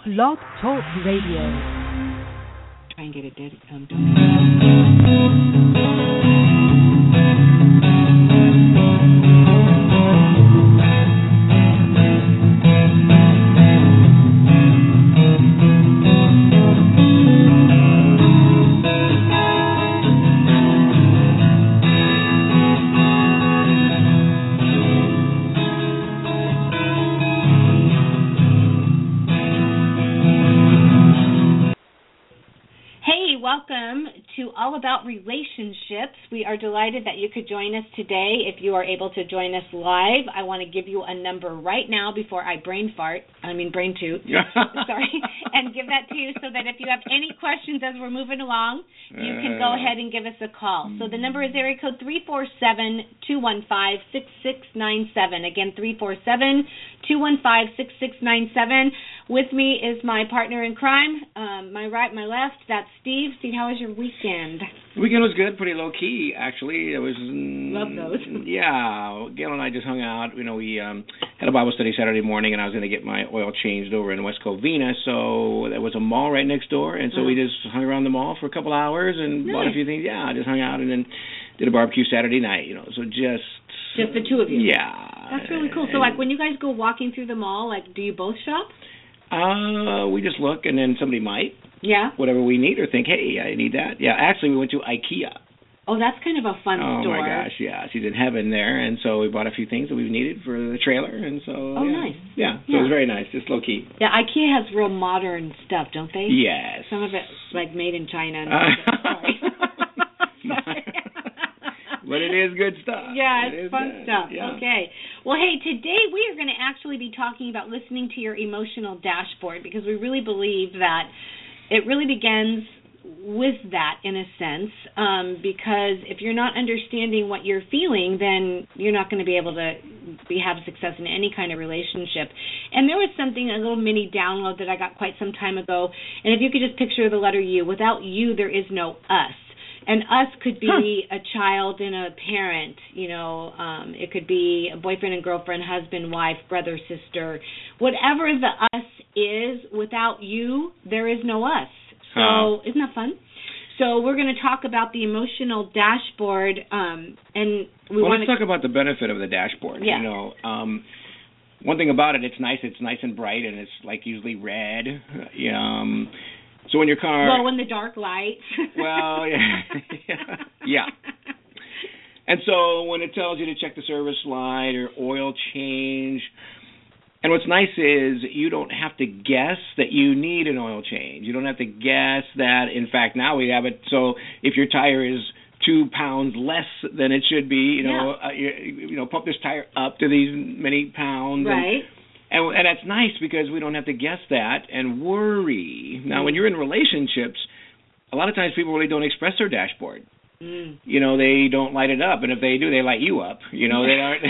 Blog Talk Radio. Try and get it dead. Welcome to All About Relationships. We are delighted that you could join us today. If you are able to join us live, I want to give you a number right now before I brain toot, sorry, and give that to you so that if you have any questions as we're moving along, you can go ahead and give us a call. So the number is area code 347-215-6697. Again, 347-215-6697. With me is my partner in crime, my right, my left. That's Steve. Steve, how was your weekend? The weekend was good, pretty low key actually. It was love those. Yeah, Gail and I just hung out. You know, we had a Bible study Saturday morning, and I was going to get my oil changed over in West Covina. So there was a mall right next door, and so we just hung around the mall for a couple hours and bought a few things. Yeah, just hung out and then did a barbecue Saturday night. You know, so just the two of you. Yeah, that's really cool. So like when you guys go walking through the mall, like do you both shop? We just look, and then somebody might. Yeah. Whatever we need or think, hey, I need that. Yeah, actually, we went to IKEA. Oh, that's kind of a fun store. Oh, my gosh, yeah. She's in heaven there, and so we bought a few things that we've needed for the trailer, and so, nice. Yeah, so it was very nice, just low-key. Yeah, IKEA has real modern stuff, don't they? Yes. Some of it's, like, made in China. And But it is good stuff. Yeah, it's fun good stuff. Yeah. Okay. Well, hey, today we are going to actually be talking about listening to your emotional dashboard because we really believe that it really begins with that in a sense because if you're not understanding what you're feeling, then you're not going to be able to have success in any kind of relationship. And there was something, a little mini download that I got quite some time ago, and if you could just picture the letter U, without you there is no us. And us could be a child and a parent, you know, it could be a boyfriend and girlfriend, husband, wife, brother, sister. Whatever the us is, without you, there is no us. So isn't that fun? So we're going to talk about the emotional dashboard. And let's talk about the benefit of the dashboard. Yeah. You know, one thing about it, it's nice and bright, and it's like usually red. So in your car... Glow in the dark lights. Well, yeah. Yeah. And so when it tells you to check the service light or oil change, and what's nice is you don't have to guess that you need an oil change. You don't have to guess that, in fact, now we have it so if your tire is 2 pounds less than it should be, pump this tire up to these many pounds. Right. And that's nice because we don't have to guess that and worry. Now, when you're in relationships, a lot of times people really don't express their dashboard. You know, they don't light it up. And if they do, they light you up. You know, they aren't.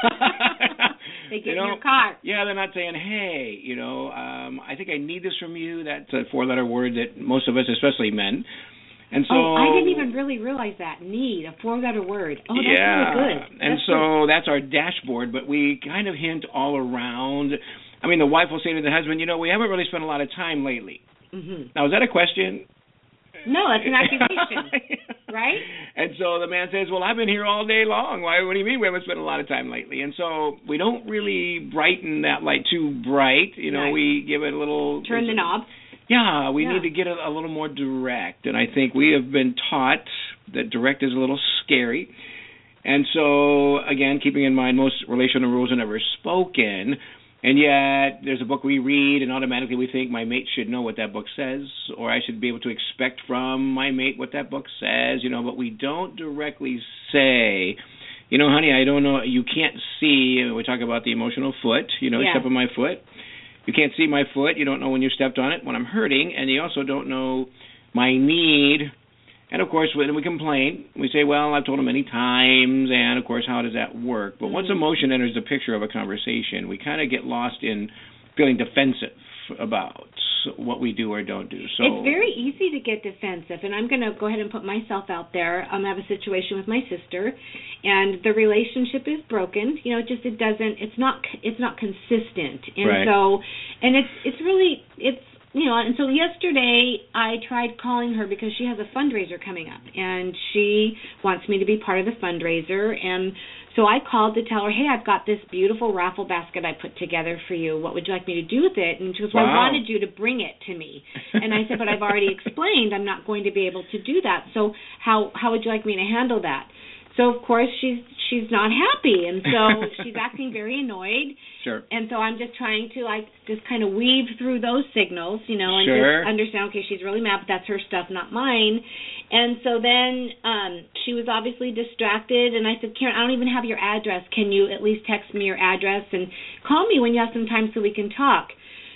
They get in your car. Yeah, they're not saying, hey, I think I need this from you. That's a 4-letter word that most of us, especially men. And so, I didn't even really realize that. Need, a 4-letter word. Oh, that's really good. That's our dashboard, but we kind of hint all around. I mean, the wife will say to the husband, we haven't really spent a lot of time lately. Mm-hmm. Now, is that a question? No, that's an accusation, right? And so the man says, well, I've been here all day long. Why? What do you mean we haven't spent a lot of time lately? And so we don't really brighten that light too bright. Right. We give it a little... Turn the knob. Yeah, we need to get it a little more direct, and I think we have been taught that direct is a little scary. And so, again, keeping in mind most relational rules are never spoken, and yet there's a book we read, and automatically we think my mate should know what that book says, or I should be able to expect from my mate what that book says, but we don't directly say, honey, I don't know, you can't see, we talk about the emotional foot, step on my foot. You can't see my foot. You don't know when you stepped on it, when I'm hurting, and you also don't know my need. And, of course, when we complain, we say, well, I've told him many times, and, of course, how does that work? But once emotion enters the picture of a conversation, we kind of get lost in feeling defensive about what we do or don't do. So it's very easy to get defensive, and I'm going to go ahead and put myself out there. I have a situation with my sister, and the relationship is broken. You know, it's not consistent, and right. so, and and so yesterday I tried calling her because she has a fundraiser coming up, and she wants me to be part of the fundraiser, and so I called to tell her, hey, I've got this beautiful raffle basket I put together for you. What would you like me to do with it? And she goes, well, wow. I wanted you to bring it to me. And I said, but I've already explained I'm not going to be able to do that. So how would you like me to handle that? So, of course, she's not happy, and so she's acting very annoyed. Sure. And so I'm just trying to, just kind of weave through those signals, and sure. just understand, okay, she's really mad, but that's her stuff, not mine. And so then she was obviously distracted, and I said, Karen, I don't even have your address. Can you at least text me your address and call me when you have some time so we can talk?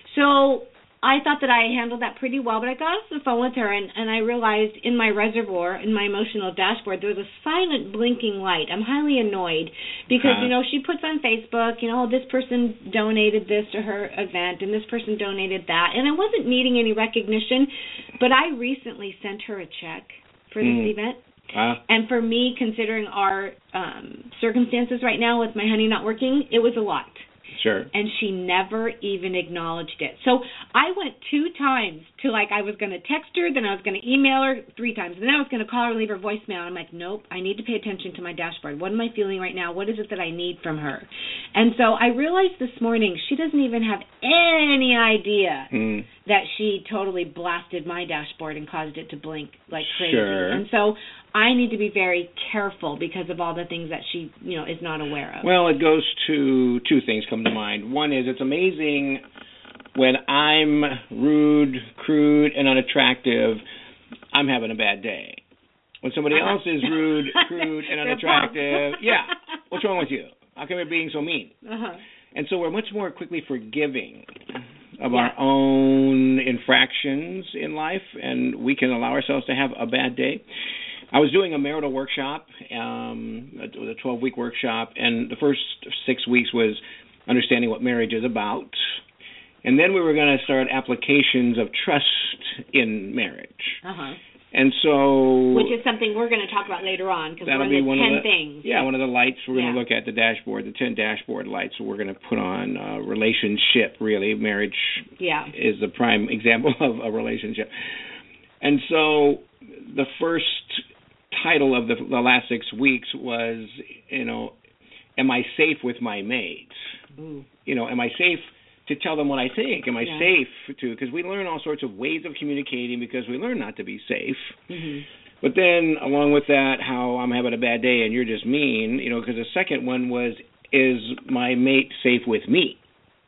So I thought that I handled that pretty well, but I got off the phone with her, and I realized in my reservoir, in my emotional dashboard, there was a silent blinking light. I'm highly annoyed because, she puts on Facebook, this person donated this to her event, and this person donated that, and I wasn't needing any recognition, but I recently sent her a check for this event. And for me, considering our circumstances right now with my honey not working, it was a lot. Sure. And she never even acknowledged it. So I went 2 times to, I was going to text her, then I was going to email her 3 times, and then I was going to call her and leave her voicemail. I'm like, nope, I need to pay attention to my dashboard. What am I feeling right now? What is it that I need from her? And so I realized this morning she doesn't even have any idea that she totally blasted my dashboard and caused it to blink like crazy. Sure. And so I need to be very careful because of all the things that she, is not aware of. Well, it goes to 2 things come to mind. One is it's amazing when I'm rude, crude, and unattractive, I'm having a bad day. When somebody else is rude, crude, and unattractive, what's wrong with you? How come you're being so mean? And so we're much more quickly forgiving of our own infractions in life, and we can allow ourselves to have a bad day. I was doing a marital workshop, a 12-week workshop, and the first 6 weeks was understanding what marriage is about. And then we were going to start applications of trust in marriage. And so... Which is something we're going to talk about later on, because we're on the 10 things. Yeah, one of the lights we're going to look at, the dashboard, the 10 dashboard lights we're going to put on relationship, really. Marriage is the prime example of a relationship. And so the first title of the last 6 weeks was, am I safe with my mate? Am I safe to tell them what I think? Am I safe to, because we learn all sorts of ways of communicating because we learn not to be safe. But then along with that, how I'm having a bad day and you're just mean, because the second one was, is my mate safe with me?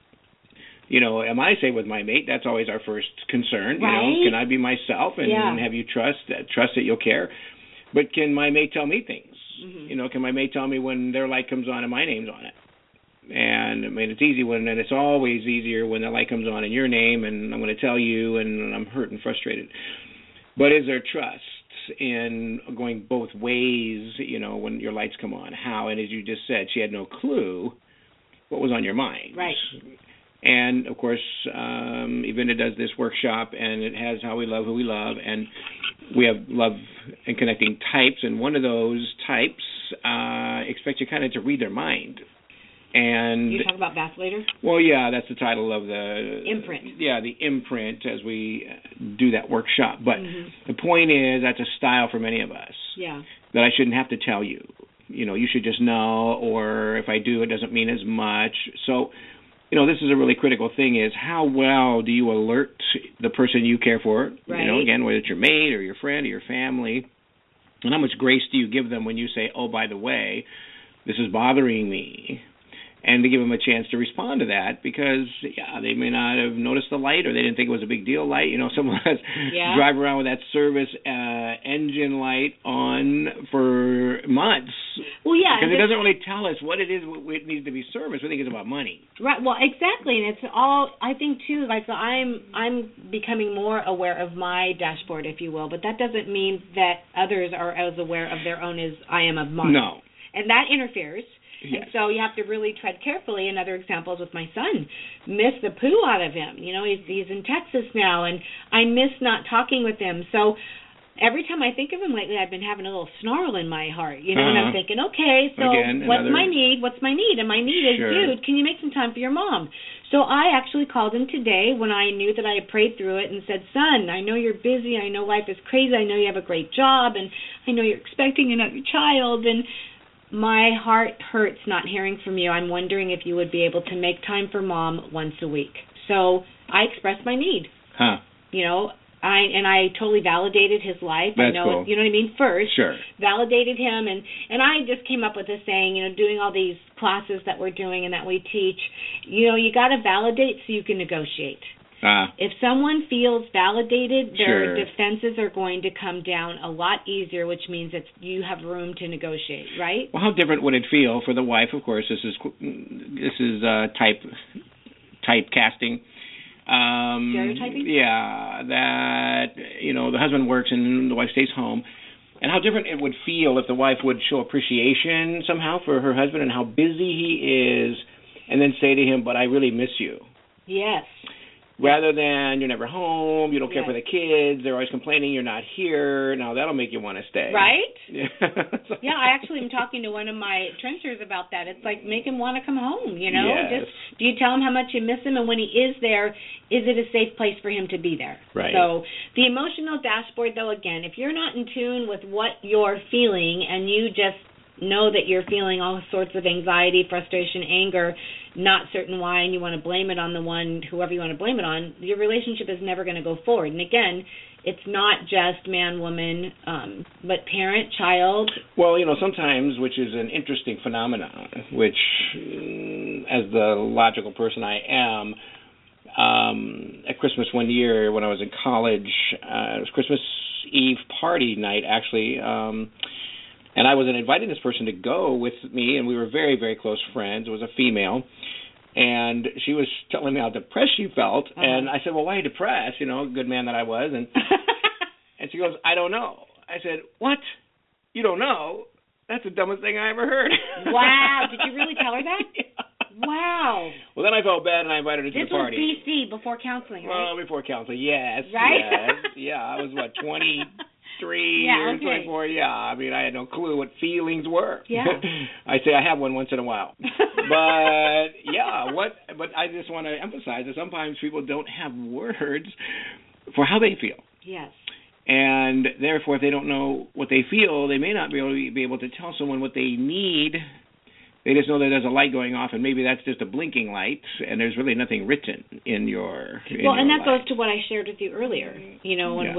Am I safe with my mate? That's always our first concern. Right. Can I be myself and have you trust that you'll care? But can my mate tell me things? Can my mate tell me when their light comes on and my name's on it? And it's easy and it's always easier when the light comes on in your name and I'm going to tell you and I'm hurt and frustrated. But is there trust in going both ways, when your lights come on? How? And as you just said, she had no clue what was on your mind. Right. And, of course, Evinda does this workshop, and it has how we love who we love, and we have love and connecting types, and one of those types expects you kind of to read their mind. And you talk about vacillator? Well, yeah, that's the title of the... Imprint. Yeah, the imprint as we do that workshop. But the point is that's a style for many of us. Yeah. That I shouldn't have to tell you. You should just know, or if I do, it doesn't mean as much. So... this is a really critical thing is how well do you alert the person you care for, right. Again, whether it's your mate or your friend or your family, and how much grace do you give them when you say, oh, by the way, this is bothering me, and to give them a chance to respond to that because, they may not have noticed the light or they didn't think it was a big deal light. Some of us drive around with that service engine light on for months. Well, yeah. Because it doesn't really tell us what it is it needs to be serviced. We think it's about money. Right. Well, exactly. And it's all, I think, too, I'm becoming more aware of my dashboard, if you will, but that doesn't mean that others are as aware of their own as I am of mine. No. And that interferes. Yes. And so you have to really tread carefully. Another example is with my son. Miss the poo out of him. You know, he's in Texas now, and I miss not talking with him. So every time I think of him lately, I've been having a little snarl in my heart, you know, and I'm thinking, okay, so what's my need? What's my need? And my need is, dude, can you make some time for your mom? So I actually called him today when I knew that I had prayed through it and said, son, I know you're busy. I know life is crazy. I know you have a great job, and I know you're expecting another child, and my heart hurts not hearing from you. I'm wondering if you would be able to make time for mom once a week. So I expressed my need. You know, I totally validated his life. That's I know, cool. You know what I mean? First, Sure. Validated him, and I just came up with a saying, you know, doing all these classes that we're doing and that we teach, you know, you got to validate so you can negotiate. If someone feels validated, their defenses are going to come down a lot easier, which means that you have room to negotiate, right? Well, how different would it feel for the wife? Of course, this is typecasting. Stereotyping? Yeah, that, you know, the husband works and the wife stays home. And how different it would feel if the wife would show appreciation somehow for her husband and how busy he is, and then say to him, but I really miss you. Yes. Rather than, you're never home, you don't care for the kids, they're always complaining you're not here. Now, that'll make you want to stay. Right? Yeah. Yeah, I actually am talking to one of my trenchers about that. It's like, make him want to come home, you know? Yes. Just, do you tell him how much you miss him? And when he is there, is it a safe place for him to be there? Right. So the emotional dashboard, though, again, if you're not in tune with what you're feeling and you just know that you're feeling all sorts of anxiety, frustration, anger, not certain why, and you want to blame it on the one, whoever you want to blame it on, your relationship is never going to go forward. And again, it's not just man, woman, but parent, child. Well, you know, sometimes, which is an interesting phenomenon, which, as the logical person I am, at Christmas one year when I was in college, it was Christmas Eve party night, actually, and I was inviting this person to go with me, and we were very, very close friends. It was a female, and she was telling me how depressed she felt, and I said, well, why are you depressed? You know, good man that I was, and and she goes, I don't know. I said, what? You don't know? That's the dumbest thing I ever heard. Wow. Did you really tell her that? Yeah. Wow. Well, then I felt bad, and I invited her to the party. This was BC, before counseling, right? Well, before counseling, yes. Right? Yes. Yeah, I was, 23 years, 24, yeah. I mean, I had no clue what feelings were. Yeah. I say I have one once in a while. But, yeah, but I just want to emphasize that sometimes people don't have words for how they feel. Yes. And therefore, if they don't know what they feel, they may not be able to tell someone what they need. They just know that there's a light going off, and maybe that's just a blinking light, and there's really nothing written in your and that light. goes to what I shared with you earlier. You know, when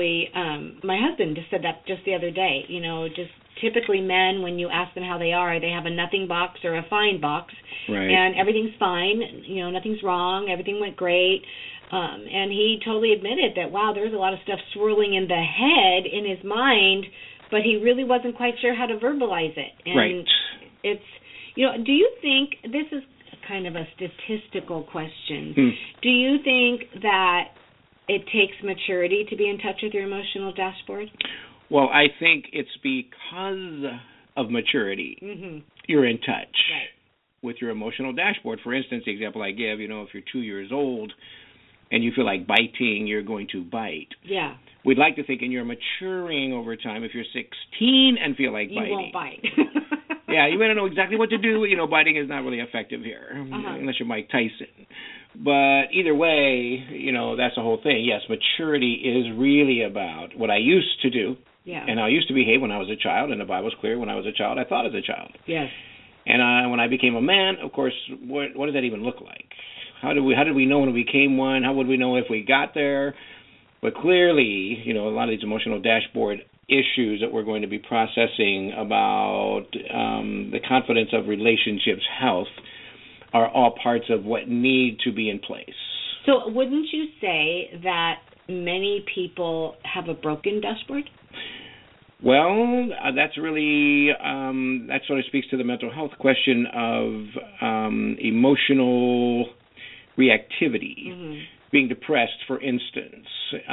my husband just said that just the other day. You know, just typically men, when you ask them how they are, they have a nothing box or a fine box, right. And everything's fine. You know, nothing's wrong. Everything went great. And he totally admitted that, wow, there's a lot of stuff swirling in the head, in his mind, but he really wasn't quite sure how to verbalize it. And right. It's, you know, do you think, this is kind of a statistical question, do you think that it takes maturity to be in touch with your emotional dashboard? Well, I think it's because of maturity you're in touch with your emotional dashboard. For instance, the example I give, you know, if you're 2 years old and you feel like biting, you're going to bite. Yeah. We'd like to think, and you're maturing over time. If you're 16 and feel like biting, you won't bite. Yeah, you may not know exactly what to do. You know, biting is not really effective here, unless you're Mike Tyson. But either way, you know, that's the whole thing. Yes, maturity is really about what I used to do, and how I used to behave when I was a child, and the Bible's clear, when I was a child, I thought as a child. Yes. And when I became a man, of course, what does that even look like? How did we know when we became one? How would we know if we got there? But clearly, you know, a lot of these emotional dashboard issues that we're going to be processing about the confidence of relationships, health, are all parts of what need to be in place. So wouldn't you say that many people have a broken dashboard? Well, that's really, that sort of speaks to the mental health question of emotional reactivity. being depressed, for instance.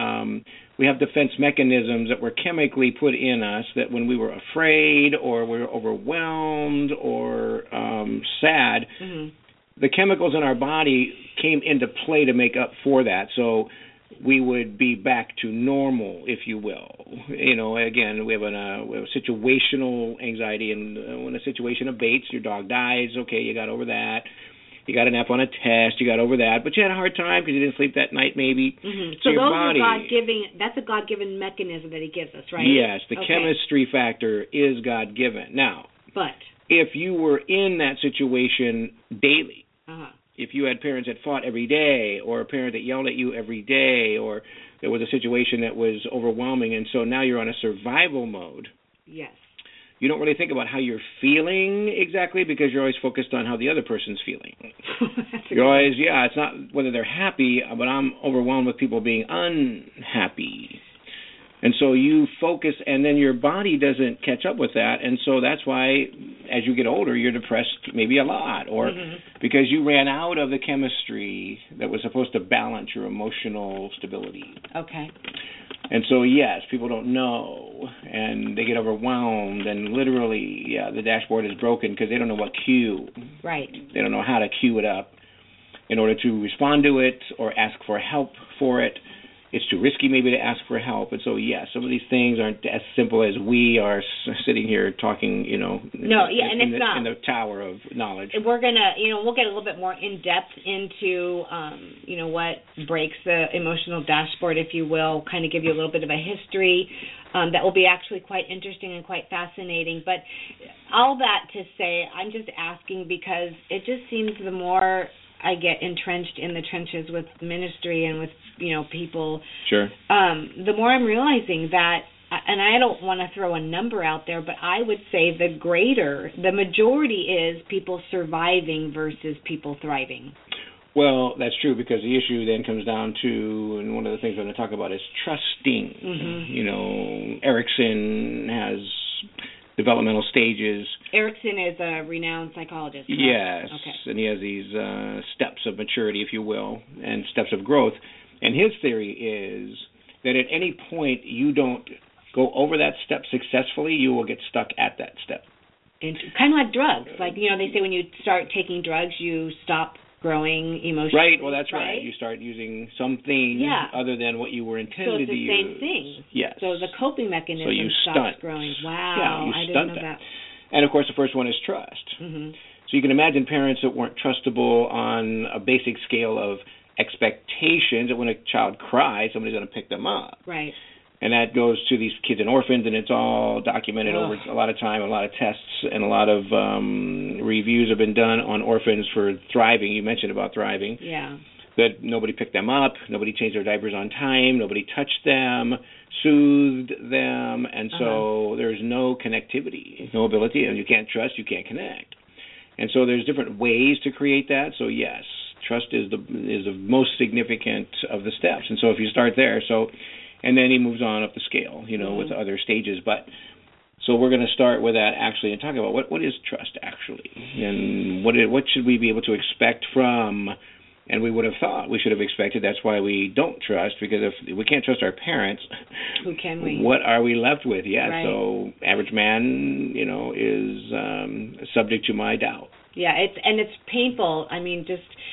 We have defense mechanisms that were chemically put in us that when we were afraid or we were overwhelmed or sad, the chemicals in our body came into play to make up for that. So we would be back to normal, if you will. Again, we have a situational anxiety, and when a situation abates, your dog dies, okay, you got over that. You got an F on a test, you got over that, but you had a hard time because you didn't sleep that night, maybe. So those are God-given. That's a God-given mechanism that He gives us, right? Yes, the chemistry factor is God-given. Now, but if you were in that situation daily, if you had parents that fought every day, or a parent that yelled at you every day, or there was a situation that was overwhelming, and so now you're on a survival mode. Yes. You don't really think about how you're feeling exactly because you're always focused on how the other person's feeling. You're always, it's not whether they're happy, but I'm overwhelmed with people being unhappy. And so you focus, and then your body doesn't catch up with that, and so that's why as you get older, you're depressed maybe a lot, or because you ran out of the chemistry that was supposed to balance your emotional stability. Okay. And so, yes, people don't know, and they get overwhelmed, and literally, the dashboard is broken because they don't know what cue. Right. They don't know how to cue it up in order to respond to it or ask for help for it. It's too risky maybe to ask for help. And so, some of these things aren't as simple as we are sitting here talking, in the tower of knowledge. We're going to, we'll get a little bit more in-depth into, what breaks the emotional dashboard, if you will, kind of give you a little bit of a history that will be actually quite interesting and quite fascinating. But all that to say, I'm just asking because it just seems the more I get entrenched in the trenches with ministry and with, people. Sure. The more I'm realizing that, and I don't want to throw a number out there, but I would say the majority is people surviving versus people thriving. Well, that's true because the issue then comes down to, and one of the things I'm going to talk about is trusting. Erickson has developmental stages. Erickson is a renowned psychologist, correct? Yes, okay. And he has these steps of maturity, if you will, and steps of growth. And his theory is that at any point you don't go over that step successfully, you will get stuck at that step. And kind of like drugs. Like, they say when you start taking drugs, you stop growing emotionally. Right, well, that's right. You start using something other than what you were intended to use. So it's the same thing. Yes. So the coping mechanism stops growing. Wow, I didn't know that. And, of course, the first one is trust. So you can imagine parents that weren't trustable on a basic scale of expectations that when a child cries, somebody's going to pick them up. Right. And that goes to these kids in orphans, and it's all documented over a lot of time, a lot of tests, and a lot of reviews have been done on orphans for thriving. You mentioned about thriving. Yeah. That nobody picked them up, nobody changed their diapers on time, nobody touched them, soothed them, and so there's no connectivity, no ability, and you can't trust, you can't connect. And so there's different ways to create that. So yes, trust is the most significant of the steps. And so if you start there, and then he moves on up the scale, with other stages. But so we're going to start with that actually and talk about what is trust actually, and what should we be able to expect from. And we would have thought we should have expected. That's why we don't trust, because if we can't trust our parents, who can we? What are we left with? Yeah, right. So average man, is subject to my doubt. Yeah, it's painful. I mean,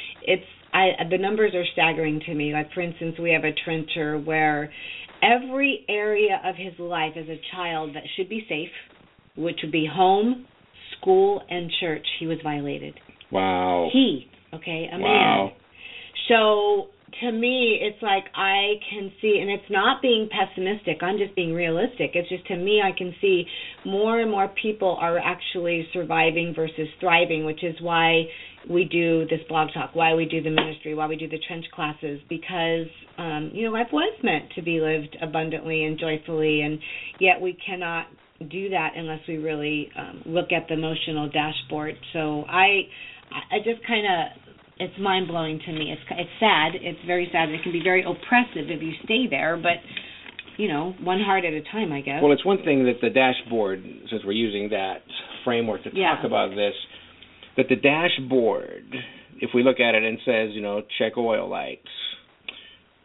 the numbers are staggering to me. Like, for instance, we have a trencher where every area of his life as a child that should be safe, which would be home, school, and church, he was violated. Wow. A man. So to me, it's like I can see, and it's not being pessimistic, I'm just being realistic. It's just, to me, I can see more and more people are actually surviving versus thriving, which is why we do this blog talk, why we do the ministry, why we do the trench classes, because, life was meant to be lived abundantly and joyfully, and yet we cannot do that unless we really look at the emotional dashboard. So I just kind of, it's mind-blowing to me. It's sad. It's very sad. It can be very oppressive if you stay there, but, one heart at a time, I guess. Well, it's one thing that the dashboard, since we're using that framework to talk about this, that the dashboard, if we look at it and says, check oil lights,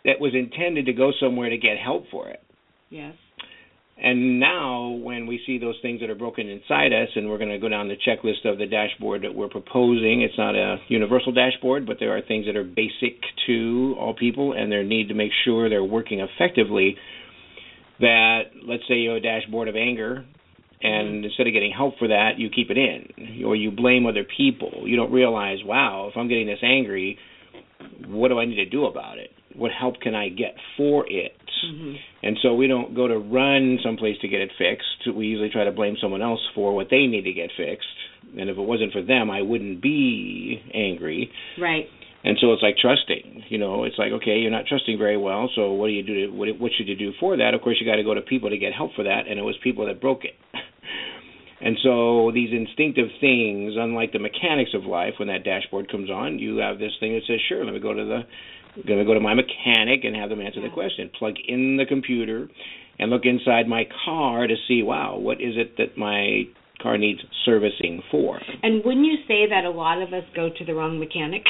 that was intended to go somewhere to get help for it. Yes. And now when we see those things that are broken inside us, and we're going to go down the checklist of the dashboard that we're proposing, it's not a universal dashboard, but there are things that are basic to all people, and they need to make sure they're working effectively. That, let's say you have a dashboard of anger, and instead of getting help for that, you keep it in, or you blame other people. You don't realize, wow, if I'm getting this angry, what do I need to do about it? What help can I get for it? Mm-hmm. And so we don't go to run someplace to get it fixed. We usually try to blame someone else for what they need to get fixed. And if it wasn't for them, I wouldn't be angry. Right. And so it's like trusting. It's like, okay, you're not trusting very well, so what do you do? What should you do for that? Of course, you got to go to people to get help for that, and it was people that broke it. And so these instinctive things, unlike the mechanics of life, when that dashboard comes on, you have this thing that says, sure, let me go to my mechanic and have them answer the question. Plug in the computer and look inside my car to see, wow, what is it that my car needs servicing for? And wouldn't you say that a lot of us go to the wrong mechanic?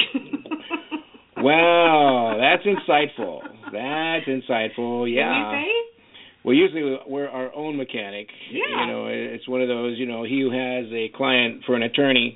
Well, that's insightful. Yeah. Can you say? Well, usually we're our own mechanic. Yeah. It's one of those, he who has a client for an attorney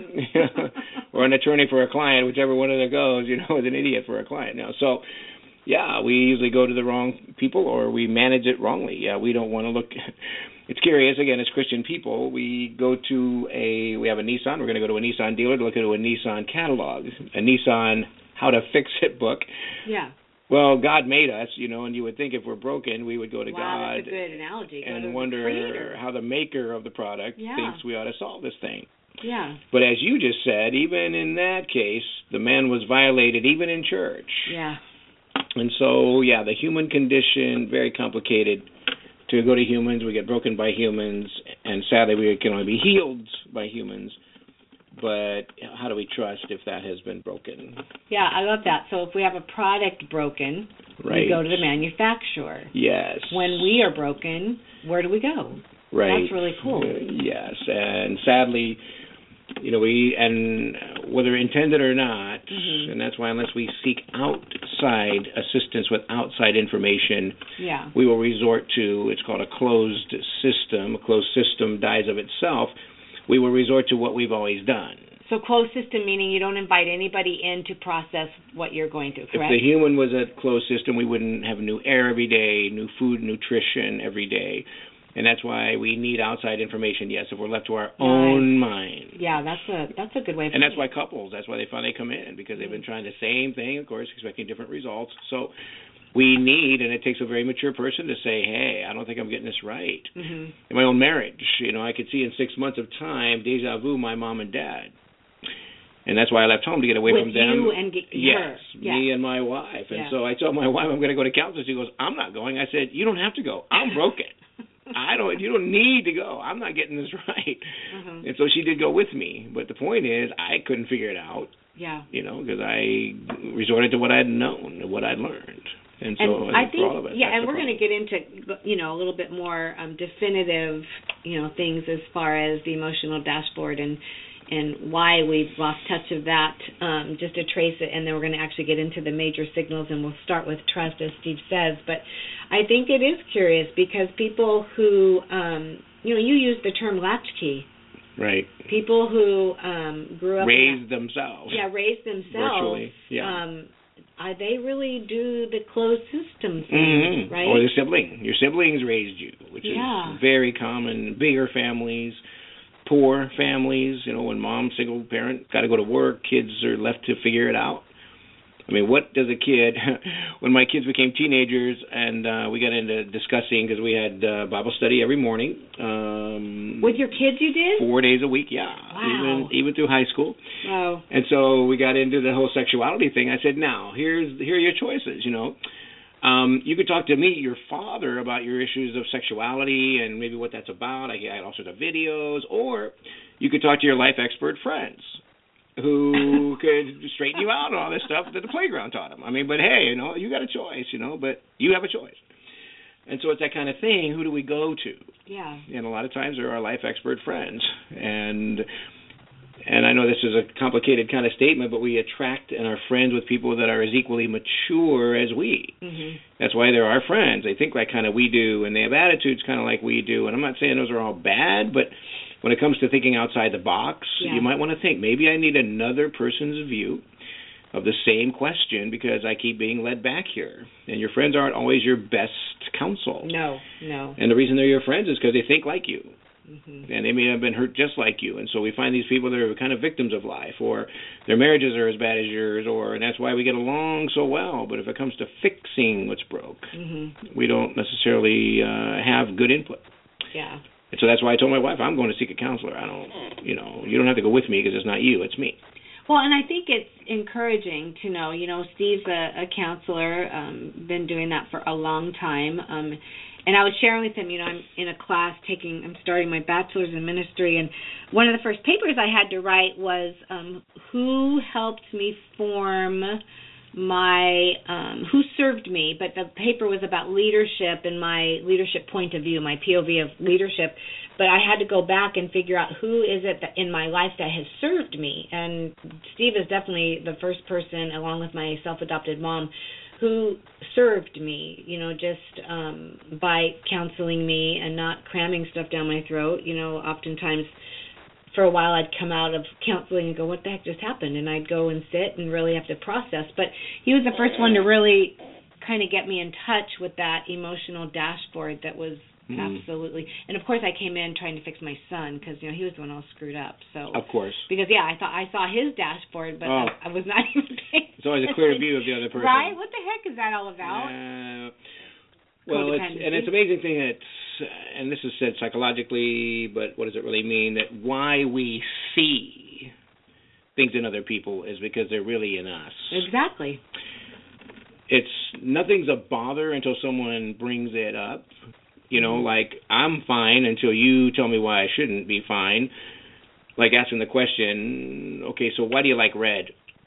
or an attorney for a client, whichever one of them goes, is an idiot for a client now. So, yeah, we usually go to the wrong people or we manage it wrongly. Yeah, we don't want to look. It's curious, again, as Christian people, we have a Nissan. We're going to go to a Nissan dealer to look at a Nissan catalog, a Nissan How to Fix It book. Yeah. Well, God made us, and you would think if we're broken, we would go to God that's a good analogy. and wonder how the maker of the product thinks we ought to solve this thing. Yeah. But as you just said, even in that case, the man was violated even in church. Yeah. And so, the human condition, very complicated. To go to humans, we get broken by humans, and sadly we can only be healed by humans. But how do we trust if that has been broken? Yeah, I love that. So if we have a product broken, we go to the manufacturer. Yes. When we are broken, where do we go? Right. That's really cool. Yes, and sadly, and whether intended or not, and that's why unless we seek outside assistance with outside information, we will resort to, it's called a closed system. A closed system dies of itself. We will resort to what we've always done. So closed system meaning you don't invite anybody in to process what you're going through, correct? If the human was a closed system, we wouldn't have new air every day, new food, nutrition every day. And that's why we need outside information, yes, if we're left to our own mind. Yeah, that's a good way of And that's why couples, that's why they finally come in, because they've been trying the same thing, of course, expecting different results. So we need, and it takes a very mature person to say, hey, I don't think I'm getting this right. In my own marriage, I could see in 6 months of time, deja vu, my mom and dad. And that's why I left home, to get away from them. You and her. Me and my wife. And so I told my wife, I'm going to go to counseling. She goes, I'm not going. I said, you don't have to go. I'm broken. You don't need to go. I'm not getting this right. And so she did go with me. But the point is, I couldn't figure it out. Yeah. Because I resorted to what I'd known, what I'd learned. And so I think, for all of us, and we're going to get into, a little bit more definitive, things as far as the emotional dashboard and why we've lost touch of that, just to trace it, and then we're going to actually get into the major signals, and we'll start with trust, as Steve says. But I think it is curious because people who, you use the term latchkey. Right. People who grew up raised themselves. Yeah, raised themselves. Virtually, they really do the closed system thing, right? Or the sibling. Your siblings raised you, which is very common. Bigger families, poor families, when mom, single parent, got to go to work, kids are left to figure it out. I mean, what does a kid, when my kids became teenagers and we got into discussing, because we had Bible study every morning. With your kids you did? 4 days a week, Wow. Even through high school. Wow. And so we got into the whole sexuality thing. I said, now, here are your choices, You could talk to me, your father, about your issues of sexuality and maybe what that's about. I had all sorts of videos. Or you could talk to your life expert friends who could straighten you out on all this stuff that the playground taught them. I mean, but hey, you got a choice, but you have a choice. And so it's that kind of thing. Who do we go to? Yeah. And a lot of times they're our life expert friends. And and I know this is a complicated kind of statement, but we attract and are friends with people that are as equally mature as we. Mm-hmm. That's why they're our friends. They think like kind of we do, and they have attitudes kind of like we do. And I'm not saying those are all bad, but when it comes to thinking outside the box, you might want to think, maybe I need another person's view of the same question because I keep being led back here. And your friends aren't always your best counsel. No. And the reason they're your friends is because they think like you. Mm-hmm. And they may have been hurt just like you. And so we find these people that are kind of victims of life, or their marriages are as bad as yours, and that's why we get along so well. But if it comes to fixing what's broke, we don't necessarily have good input. Yeah. And so that's why I told my wife, I'm going to seek a counselor. You don't have to go with me because it's not you, it's me. Well, and I think it's encouraging to know, Steve's a counselor, been doing that for a long time. And I was sharing with him, I'm in a class I'm starting my bachelor's in ministry, and one of the first papers I had to write was who helped me form who served me, but the paper was about leadership and my leadership point of view, my POV of leadership. But I had to go back and figure out who is it that in my life that has served me. And Steve is definitely the first person, along with my self-adopted mom, who served me, just by counseling me and not cramming stuff down my throat. Oftentimes for a while I'd come out of counseling and go, what the heck just happened? And I'd go and sit and really have to process. But he was the first one to really kind of get me in touch with that emotional dashboard that was absolutely. And of course I came in trying to fix my son because, he was the one all screwed up. So of course. Because, I saw his dashboard, but I was not even paying It's always a clear view of the other person. Right? What the heck is that all about? Well, it's an amazing thing that, and this is said psychologically, but what does it really mean? That why we see things in other people is because they're really in us. Exactly. Nothing's a bother until someone brings it up. Like I'm fine until you tell me why I shouldn't be fine. Like asking the question, okay, so why do you like red?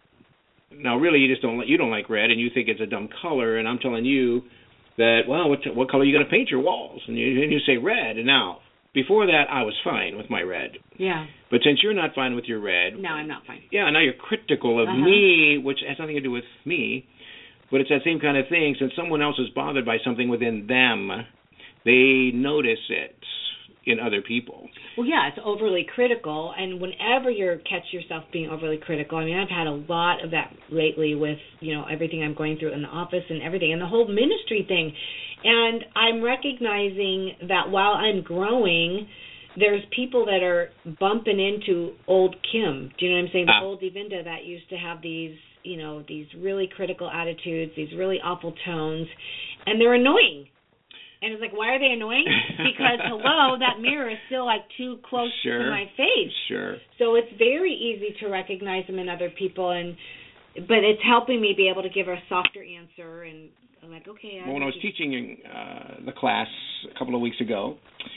Now, really, you don't like red, and you think it's a dumb color, and I'm telling you that, well, what color are you going to paint your walls? And you say red. And now, before that, I was fine with my red. Yeah. But since you're not fine with your red. No, I'm not fine. Yeah, now you're critical of me, which has nothing to do with me. But it's that same kind of thing. Since someone else is bothered by something within them, they notice it in other people. Well, yeah, it's overly critical, and whenever you catch yourself being overly critical, I've had a lot of that lately with, everything I'm going through in the office and everything, and the whole ministry thing, and I'm recognizing that while I'm growing, there's people that are bumping into old Kim, do you know what I'm saying, the old Evinda that used to have these, these really critical attitudes, these really awful tones, and they're annoying. And it's like, why are they annoying? Because, hello, that mirror is still like too close to my face. Sure. So it's very easy to recognize them in other people, but it's helping me be able to give a softer answer. And I'm like, okay. When I was teaching the class a couple of weeks ago,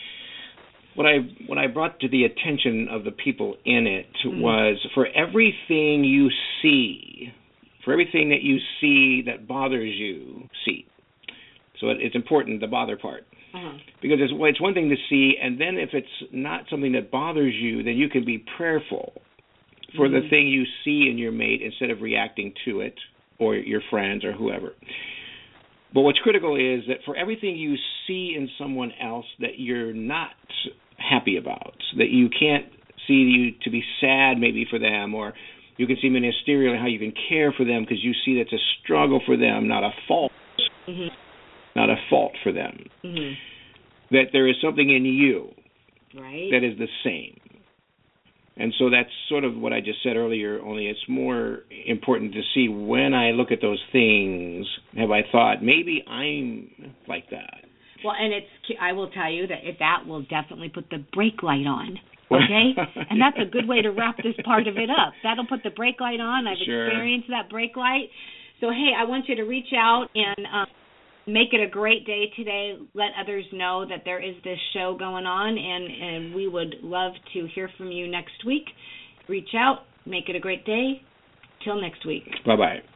what I brought to the attention of the people in it was for everything you see, for everything that you see that bothers you, see. So it's important, the bother part. Because it's one thing to see, and then if it's not something that bothers you, then you can be prayerful for the thing you see in your mate instead of reacting to it or your friends or whoever. But what's critical is that for everything you see in someone else that you're not happy about, that you can't see you to be sad maybe for them, or you can see ministerially how you can care for them because you see that's a struggle for them, not a fault. Not a fault for them. That there is something in you that is the same. And so that's sort of what I just said earlier, only it's more important to see when I look at those things, have I thought, maybe I'm like that. Well, and I will tell you that will definitely put the brake light on. Okay? And that's a good way to wrap this part of it up. That'll put the brake light on. I've experienced that brake light. So, hey, I want you to reach out and make it a great day today. Let others know that there is this show going on, and we would love to hear from you next week. Reach out. Make it a great day. Till next week. Bye-bye.